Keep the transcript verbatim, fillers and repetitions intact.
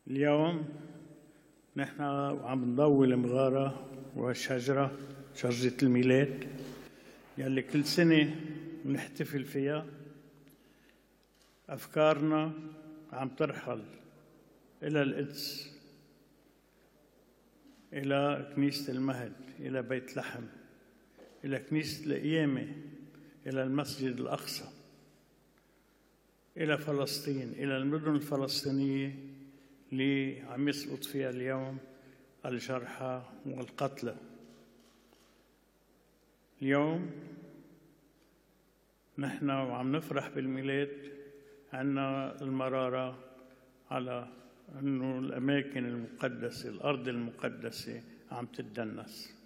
اليوم نحن عم نضوي المغارة والشجرة، شجرة الميلاد يلي كل سنة بنحتفل فيها. أفكارنا عم ترحل إلى القدس، إلى كنيسة المهد، إلى بيت لحم، إلى كنيسة القيامة، إلى المسجد الأقصى، إلى فلسطين، إلى المدن الفلسطينية اللي عم يسقط فيها اليوم الجرحى والقتلى. اليوم نحن وعم نفرح بالميلاد عنا المرارة على أنه الأماكن المقدسة، الأرض المقدسة عم تتدنس.